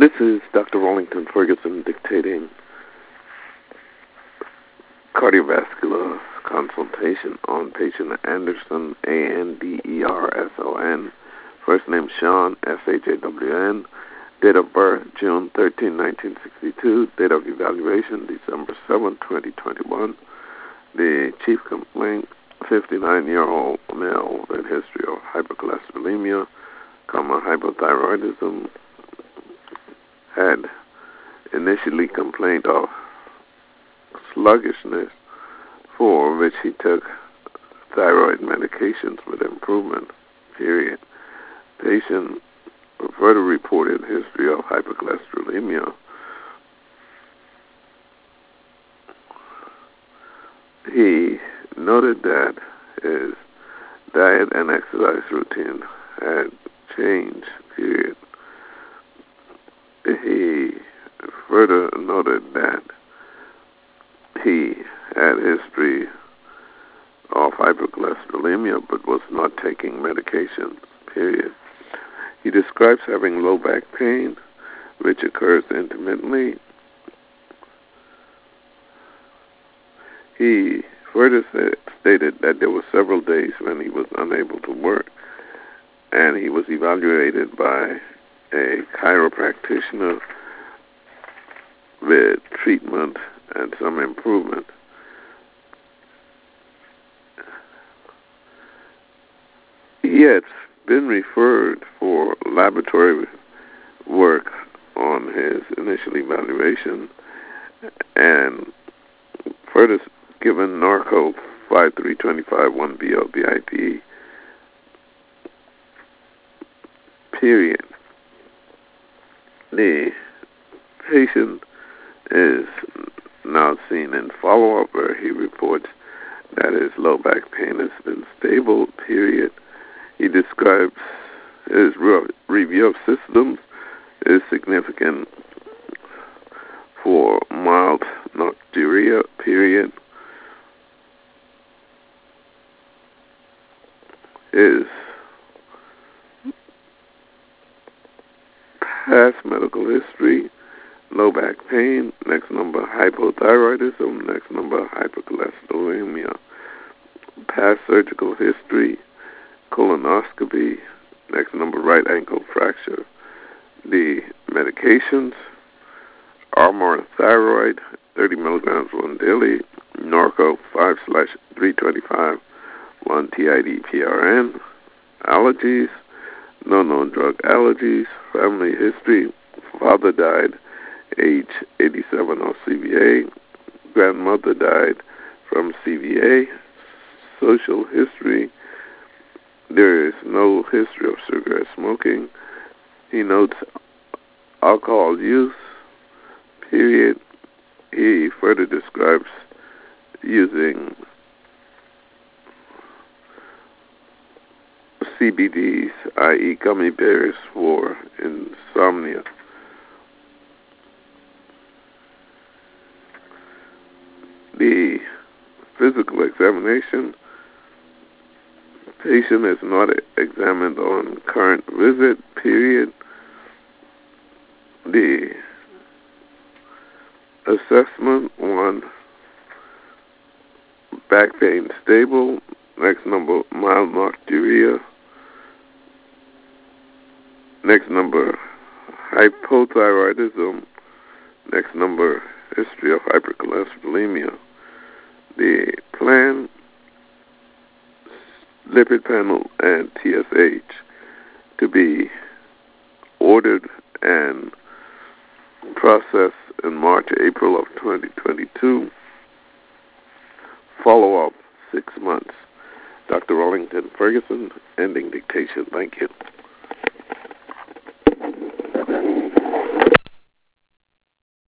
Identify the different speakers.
Speaker 1: This is Dr. Wallington Ferguson dictating cardiovascular consultation on patient Anderson, Anderson. First name Sean, Shawn. Date of birth June 13, 1962. Date of evaluation December 7, 2021. The chief complaint, 59-year-old male with history of hypercholesterolemia, hypothyroidism, had initially complained of sluggishness, for which he took thyroid medications with improvement, period. Patient further reported history of hypercholesterolemia. He noted that his diet and exercise routine had changed, period. He further noted that he had history of hypercholesterolemia but was not taking medications, period. He describes having low back pain, which occurs intermittently. He further stated that there were several days when he was unable to work, and he was evaluated by a chiropractor with treatment and some improvement. He had been referred for laboratory work on his initial evaluation and further given Norco 5325 1BL-BIP, period. The patient is now seen in follow-up where he reports that his low back pain has been stable, period. He describes his review of symptoms is significant for mild nocturia, period. His past medical history, low back pain, next number hypothyroidism, next number hypercholesterolemia. Past surgical history, colonoscopy, next number right ankle fracture. The medications, Armour Thyroid, 30 milligrams one daily, Norco 5/325 1 TID PRN. Allergies, no known drug allergies. Family history, father died age 87 of CVA, grandmother died from CVA. Social history, there is no history of cigarette smoking. He notes alcohol use, period. He further describes using CBDs, i.e. gummy bears, for insomnia. The physical examination, patient is not examined on current visit, period. The assessment, 1, back pain stable, next number mild nocturia, next number hypothyroidism, next number history of hypercholesterolemia. The plan, lipid panel and TSH to be ordered and processed in March, April of 2022. Follow-up 6 months. Dr. Wallington Ferguson, ending dictation. Thank you.